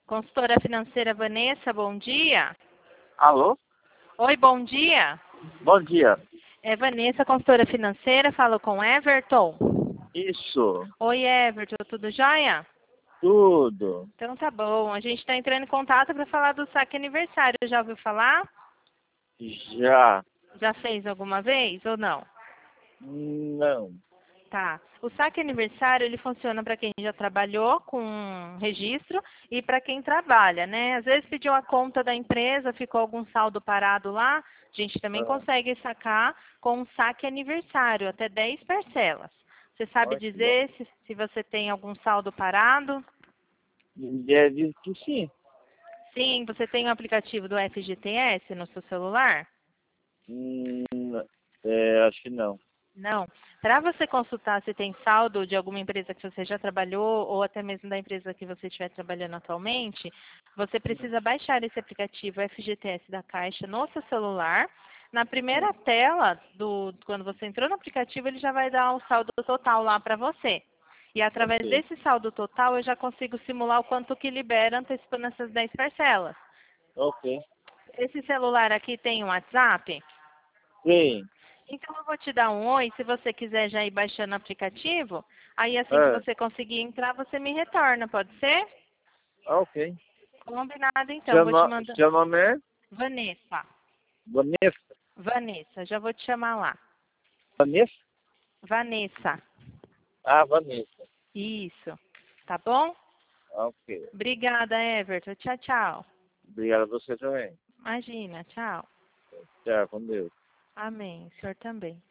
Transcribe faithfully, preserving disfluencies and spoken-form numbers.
Consultora financeira Vanessa, bom dia. Alô? Oi, bom dia. Bom dia. É Vanessa, consultora financeira, falo com Everton. Isso. Oi, Everton, tudo jóia? Tudo. Então tá bom. A gente está entrando em contato para falar do saque aniversário. Já ouviu falar? Já. Já fez alguma vez ou não? Não. Tá. O saque aniversário, ele funciona para quem já trabalhou com registro e para quem trabalha, né? Às vezes pediu a conta da empresa, ficou algum saldo parado lá, a gente também Ah, consegue sacar com um saque aniversário, até dez parcelas. Você sabe olha que bom. dizer se, se você tem algum saldo parado? Deve que sim. Sim, você tem o aplicativo do F G T S no seu celular? Hum, é, acho que não. Não. Para você consultar se tem saldo de alguma empresa que você já trabalhou ou até mesmo da empresa que você estiver trabalhando atualmente, você precisa baixar esse aplicativo F G T S da Caixa no seu celular. Na primeira tela, do, quando você entrou no aplicativo, ele já vai dar o saldo total lá para você. E através Ok. desse saldo total, eu já consigo simular o quanto que libera antecipando essas dez parcelas. Ok. Esse celular aqui tem um WhatsApp? Sim. Então eu vou te dar um oi, se você quiser já ir baixando o aplicativo, aí assim que É. você conseguir entrar, você me retorna, pode ser? Ok. Combinado então, Seu, vou te no... mandar. Seu nome é? Vanessa, Vanessa. Vanessa, já vou te chamar lá. Vanessa? Vanessa, Ah, Vanessa. isso, tá bom? Ok. Obrigada, Everton, tchau, tchau. Obrigado a você também. Imagina, tchau. Tchau, com Deus. Amém, o senhor também.